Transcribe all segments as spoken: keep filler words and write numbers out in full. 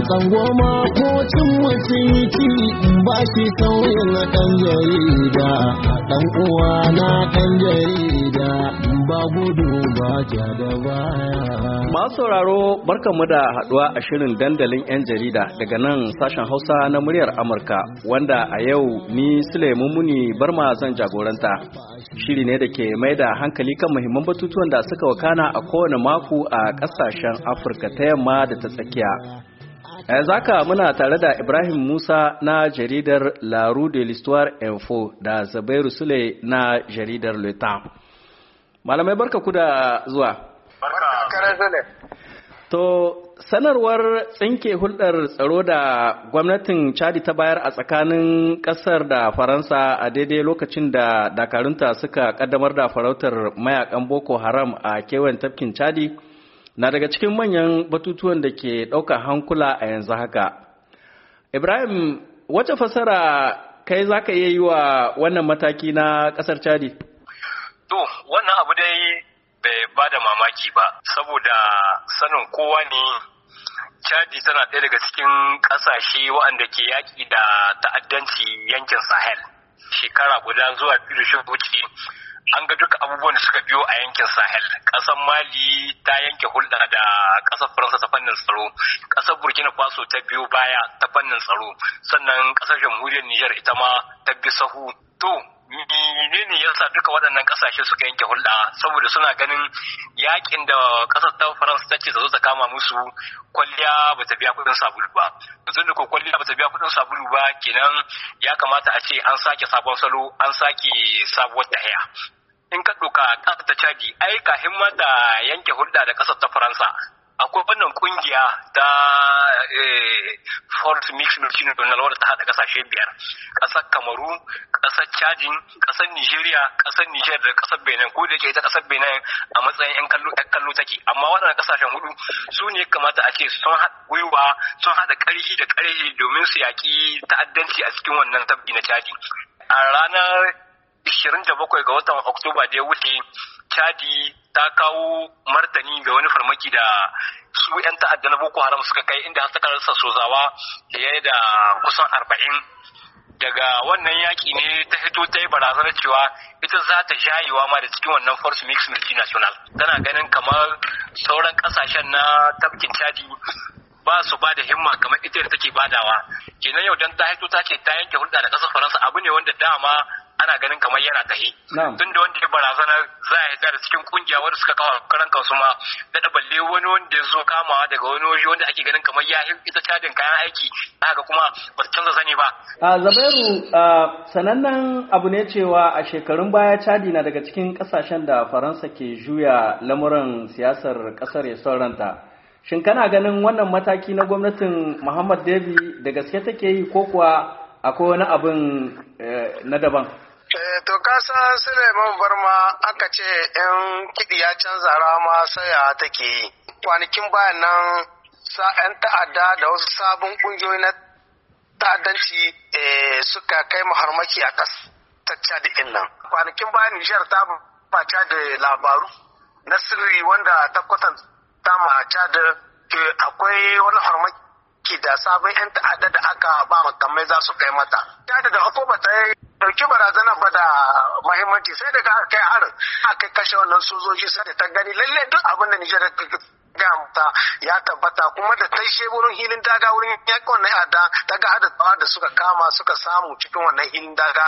tsangoma ko cin mutunci ba shi sauyin ɗan jarida, ɗan uwa na ɗan jarida ba gudu ba ja da baya. Masu sauraro barkanmu da haɗuwa a shirin dandalin 'yan jarida daga nan sashen Hausa na muryar Amurka, wanda a yau ni Sulaiman Muni Barma zan jagoranta. Shiri ne da ke mai da hankali kan muhimman batutuwan da suka wakana a kowane mako a ƙasashen Afirka ta yamma da ta tsakiya. A yanzu haka muna tare da Ibrahim Musa na jaridar La Rue de l'Histoire Info da Zabairu Sule na jaridar Le Temps. Malamai barka ku da zuwa. Barka. To sanarwar tsinke hulɗar tsaro da gwamnatin Chadi ta bayar a tsakanin ƙasar da Faransa a daidai lokacin da dakarunta suka ƙaddamar da farautar mayakan Boko Haram a kewayen tafkin Chadi na daga cikin manyan batutuwan da ke ɗaukar hankula a yanzu haka. Ibrahim, wace fasara kai za ka iya yi wa wannan mataki na ƙasar Chadi? To, wannan abu dai bai ba da mamaki ba, saboda sanin kowa ne Chadi tana ɗaya daga cikin ƙasashe waɗanda ke yaƙi da ta'addanci yankin Sahel. Shekara guda zuwa biyu da shin wuce an ga duka abubuwan da suka biyo a yankin Sahel. Ƙasar Mali ta yanke hulɗa da ƙasar Faransa ta fannin tsaro, ƙasar Burkina Faso ta biyo baya ta fannin tsaro, sannan ƙasar Jamhuriyar Nijar ita ma ta bi sahu. To, menene yasa duka waɗannan ƙasashe suka yanke hulɗa? Saboda suna ganin yakin da ƙasar ta Faransa ta ce ta zo ta kama musu kwalliya ba ta biya kuɗin sabulu ba. Mutum da ko kwalliya ba ta biya kuɗin sabulu ba, kenan ya kamata a ce an sake sabon salo, an sake sabuwar tahiya. In ka ɗauka ƙasar ta Chadi, ai kahin ma da yanke hulɗa da ƙasar ta Faransa, akwai wannan kungiya ta Fourth Mix Multinational wadda ta haɗa ƙasashe biyar, ƙasar Kamaru, ƙasar Chadin, ƙasar Nigeria, ƙasar Niger da ƙasar Benin, ko da ke ita ƙasar Benin a matsayin 'yan kallo ɗan kallo take, amma waɗannan ƙasashen hudu su ne kamata a ce sun haɗa gwiwa, sun haɗa ƙarfi da ƙarfi domin su yaƙi ta'addanci a cikin wannan tabbi na Chadi. A ranar ishirin da bakwai ga watan Oktoba da ya wuce, Chadi ta kawo martani ga wani farmaki da su 'yan ta'adda na Boko Haram suka kai, inda suka rasa sozawa fiye da kusan arba'in. Daga wannan yaƙi ne ta fito ta yi barazanar cewa ita za ta jayewa ma da cikin wannan Force Mix Multinational. Tana ganin kamar sauran ƙasashen na tafkin Chadi ba su ba da himma kamar ita da take badawa. Kenan yau dan ta fito ta ce ta yanke hulɗa da ƙasar Faransa, abu ne wanda dama ana ganin kamar yana tahi. Tun da wanda ya barazana za a yadda da cikin kungiya wanda suka kawo karan kansu ma daɗa balle wani wanda ya zo kamawa daga wani waje wanda ake ganin kamar ya ita Chadin kayan aiki, haka kuma ba su canza zani ba. A Zabairu, sanannen abu ne cewa a shekarun baya Chadi na daga cikin ƙasashen da Faransa ke juya lamuran siyasar ƙasar ya sauranta. Shin kana ganin wannan mataki na gwamnatin Muhammad Debi da gaske take yi ko kuwa akwai wani abin na daban? To kasa Suleiman Barma aka ce in kiɗi ya canza rama saya take yi. Kwanakin bayan nan sa 'yan ta'adda da wasu sabon ƙungiyoyi na ta'addanci suka kai maharmaki a ƙasar Chad ɗin nan. Kwanakin bayan Nijar ta bata da labaru na sirri wanda ta kwatanta ma Chad akwai wani harmaki da sabon 'yan ta'adda da aka ba makamai za su kai mata. Chad da hukuma ta yi dauki barazana ba da mahimmanci, sai daga aka kai harin aka kashe wannan sojoji, sai da ta gani lalle duk abin da Nijar ta ga mata ya tabbata, kuma da ta she wurin hilin daga wurin yaƙi wannan yada ta ga hada da suka kama suka samu cikin wannan hilin daga,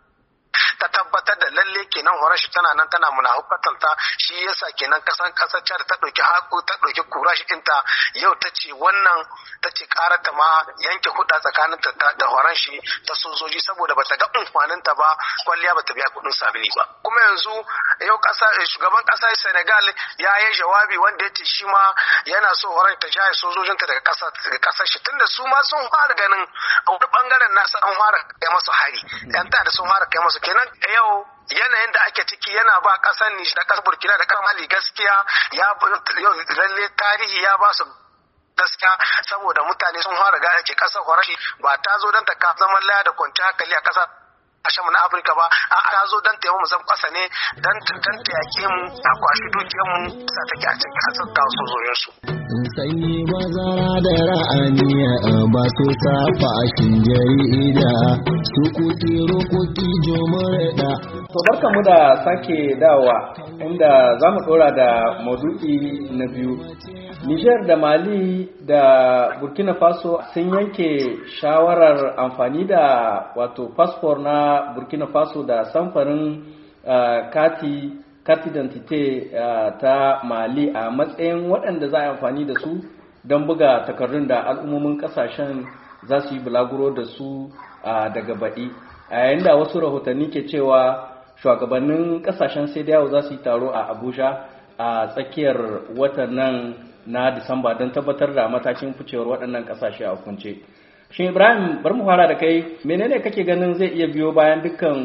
ta tabbatar da lalle kenan horon shi tana nan tana munafukatanta. Shi yasa kenan kasan kasar Chad ta dauki haku ta dauki kurashi ɗinta yau ta ce wannan ta ce karata ma yanke hudda tsakanin ta da horon shi ta sojoji, saboda bata ga umfanin ta ba, kwalliya bata biya kudin sabili ba. Kuma yanzu yau kasa shugaban kasar Senegal ya yi jawabi wanda ya ce shi ma yana so horon ta jaye sojojinta daga kasar daga kasar shi, tunda su ma sun fara ganin a wani bangaren nasa an fara kai masu hari, yan da sun fara kai masu. Kenan yau yanayin da ake ciki yana ba kasar Nijar da kasar Burkina da kasar Mali gaskiya, ya yau lalle tarihi ya ba su gaskiya, saboda mutane sun fara gane ke kasar Horashi ba ta zo don ta ka zaman laya da kwanciyar hankali a kasar kasashen na Afirka ba, a ta zo don ta yi mu zan kasa ne don ta yaƙe mu a kwashi dukiyar mu sa take a cikin kasar ta sojojin su. sanyi bazara da ra'aniya ba su safa shin jarida su kuki rokoki jomurda. To barka mu da sake dawowa inda za mu dora da maudu'i na biyu. Niger da Mali da Burkina Faso sun yanke shawarar amfani da wato fasfor na Burkina Faso da samfarin uh, kati kati identite uh, ta Mali a matsayin waɗanda za a amfani da su don buga takardun da al'ummomin ƙasashen za su yi bulaguro da su uh, daga baɗi. A yayin da wasu rahotanni ke cewa shugabannin ƙasashen sai yawo za su yi taro a Abuja a tsakiyar watan nan na Disamba don tabbatar da matakin ficewar waɗannan ƙasashe a hukunce. Shin Ibrahim, bar mu fara da kai, menene kake ganin zai iya biyo bayan dukkan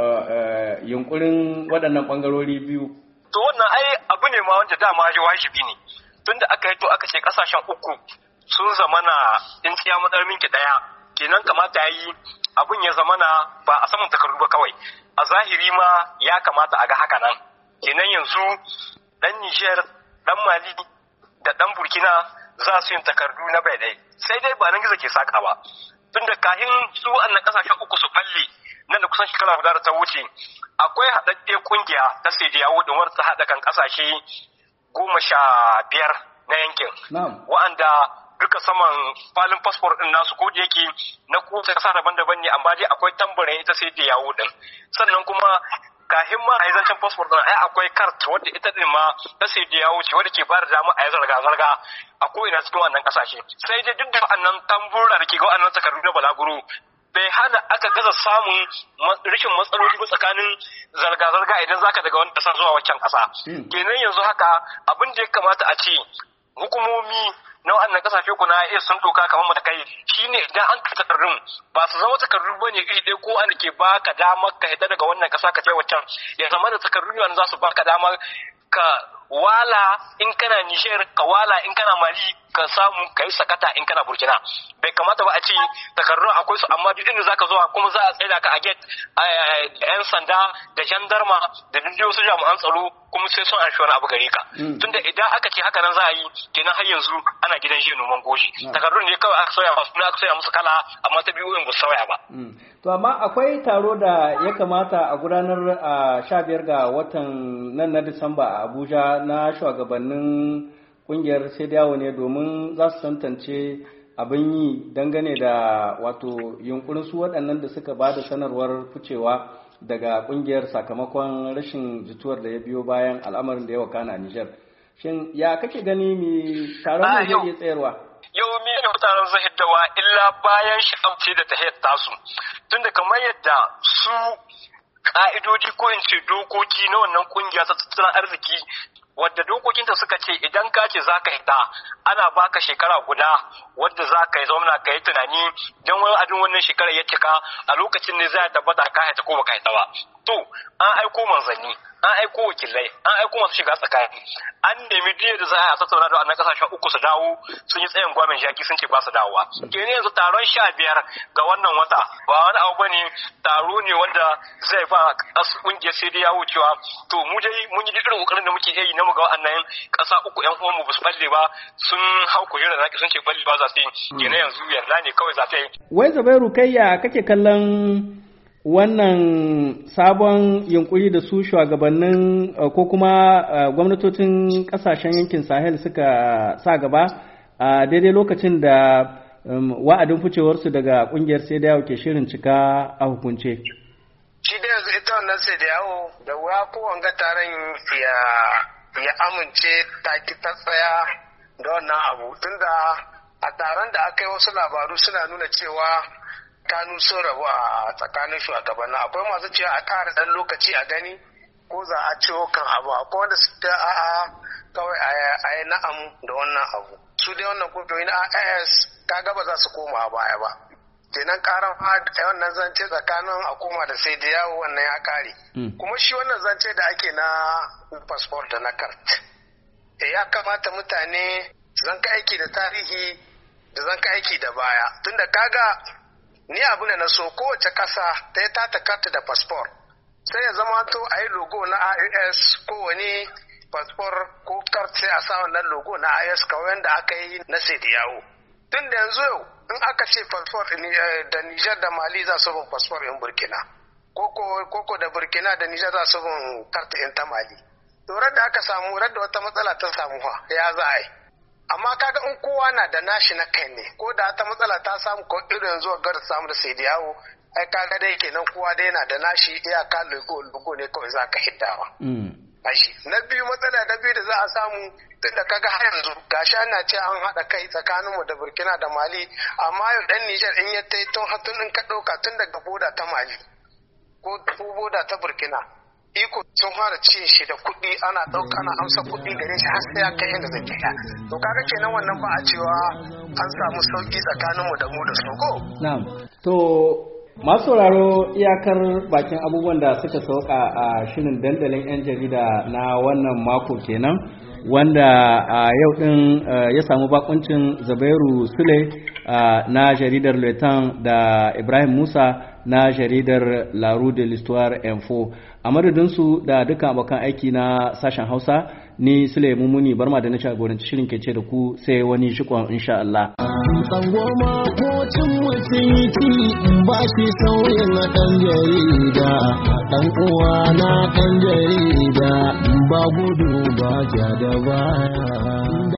yunkurin waɗannan ɓangarori biyu? To wannan ai abu ne ma wanda dama ya wajibi ne. Tunda aka yi to aka ce ƙasashen uku sun zamana in tsiya matsar minki ɗaya, kenan kamata ya yi abun ya zamana ba a saman takardu ba kawai. A zahiri ma ya kamata a ga haka nan. Kenan yanzu ɗan Niger, ɗan Mali, da ɗan Burkina za su yin takardu na bai ɗaya. Sai dai ba nan gizo ke saka ba. Tunda kahin su wannan ƙasashen uku su balle nan da kusan shekara guda da ta wuce, akwai haɗaɗɗe ƙungiya ta Sediyawo da wadda ta haɗa kan ƙasashe goma sha biyar na yankin. Wa'anda duka saman falin fasfor ɗin nasu ko da yake na kowace ƙasa daban-daban ne amma dai akwai tambarin ita Sediyawo ɗin. Sannan kuma kahin ma a yi zancen fasfor ɗin ai akwai kart wadda ita ɗin ma ta sai da ya wuce wadda ke ba da dama a yi zarga-zarga a ko'ina cikin wannan ƙasashe. Sai dai duk da wa'annan tambura da ke ga wa'annan takardu na balaguro bai hana aka gaza samun rashin matsaloli ba tsakanin zarga-zarga idan zaka daga wani ƙasa zuwa waccan ƙasa. Kenan yanzu haka abin da ya kamata a ce hukumomi na wannan kasashe ku na iya sun doka kamar matakai shine idan an kai takardun ba su zama takardu bane iri ɗaya ko an ke baka damar ka hita daga wannan kasa ka je waccan ya zama da takardu ne za su baka damar ka wala in kana Niger ka wala in kana Mali ka samu ka yi sakata in kana Burkina. Bai kamata ba a ce takardun akwai su amma duk inda zaka zo kuma za a tsaida ka a gate yan sanda da jandarma da duk wasu jami'an tsaro kuma sai sun anshi wani abu gare ka. Tunda idan aka ce haka nan za a yi kenan har yanzu ana gidan jiya noman goji. Takardun ne kawai aka sauya masu aka sauya musu kala amma ta biyu ba su sauya ba. To amma akwai taro da ya kamata a gudanar a sha biyar ga watan nan na Disamba a Abuja na shugabannin kungiyar Sediyawo ne domin za su tantance abin yi dangane da wato yunkurin su waɗannan da suka ba da sanarwar ficewa daga kungiyar sakamakon rashin jituwar da ya biyo bayan al'amarin da ya wakana a Niger. Shin ya kake gani mi taron da zai iya tsayarwa? Yau mi ne mutanen zai hiddawa illa bayan sha'amce da ta tasu. Tunda kamar yadda su ka'idodi ko in ce dokoki na wannan kungiya ta tattalin arziki wadda dokokinta suka ce idan ka ce za ka hita ana baka shekara guda wadda za ka yi zauna ka yi tunani don wani abin wannan shekara ya cika a lokacin ne za a tabbata ka hita ko baka hita ba. To an aiko manzanni, an aiko wakilai, an aiko masu shiga tsakani, an nemi duk da za a tattauna da wannan kasashen uku su dawo sun yi tsayin gwamin jaki sun ce ba su dawowa. Kenan yanzu taron sha biyar ga wannan wata ba wani abu bane taro ne wanda zai ba kungiyar sai dai ya wucewa. To mu dai mun yi duk irin kokarin da muke yi na mu ga wannan kasa uku yan uwan mu ba su balle ba sun hau kujera zaki sun ce balle ba za su yi. Kenan yanzu yarda ne kawai za ta yi. Wai Zubairu kayya kake kallon wannan sabon yunkuri da su shugabannin ko kuma gwamnatocin kasashen yankin Sahel suka sa gaba a daidai lokacin da wa'adin ficewarsu daga kungiyar Sediyawo ke shirin cika a hukunce. Shi da yanzu ita wannan Sediyawo da wuya ko wanga taron ya ya amince ta ki ta tsaya da wannan abu tunda a taron da aka yi wasu labaru suna nuna cewa kanu sun rabu a tsakanin shugabannin akwai masu cewa a ƙara ɗan lokaci a gani ko za a ciwo kan abu akwai wanda su ta a'a kawai a yi na'am da wannan abu su dai wannan kungiyoyi na A S kaga ba za su koma a baya ba kenan ƙaran wannan zance tsakanin a koma da sai da yawo wannan ya ƙare kuma shi wannan zance da ake na passport da na kart ya kamata mutane zan ka aiki da tarihi da zan ka aiki da baya tunda kaga ni abu ne na so kowace ƙasa ta yi tata karta da fasfor sai ya zama to a yi logo na A E S ko wani fasfor ko kart sai a sa wannan logo na I S kawai yadda aka yi na Sediyawo. Tun da yanzu yau in aka ce fasfor da Nijar da Mali za su bin fasfor in Burkina. Koko da Burkina da Nijar za su bin kart in ta Mali. To da aka samu da wata matsala ta samu ha ya za a yi. Amma kaga in kowa na da nashi na kai ne ko da ta matsala ta samu ko irin yanzu ga da samu da Sediyawo ai kaga dai kenan kowa dai yana da nashi iyaka logo logo ne kawai za ka hiddawa. Ashi na biyu matsala na biyu da za a samu tunda kaga har yanzu gashi ana ce an haɗa kai tsakaninmu da Burkina da Mali amma yau dan Nijar in ya tai tun hatun in ka ɗauka tun daga boda ta Mali ko boda ta Burkina iko sun fara cin shi da kuɗi ana ɗauka ana amsa kuɗi gare shi har sai ya kai inda zai kai. To kaga kenan wannan ba a cewa an samu sauki tsakaninmu da mu da su ko. Na'am. To masu sauraro iyakar bakin abubuwan da suka sauka a shirin dandalin 'yan jarida na wannan mako kenan wanda a yau din ya samu bakuncin Zubairu Sule na jaridar Letan da Ibrahim Musa na jaridar La Rue de l'Histoire Info. A madadinsu da dukkan abokan aiki na sashen Hausa ni Sule Mumuni Barma da na jagoranci shirin ke ce da ku sai wani shikon insha Allah. Tsangwama ko cin mutunci ba shi sauyin na ɗan jarida, ɗan uwa na ɗan jarida ba gudu ba ja da baya.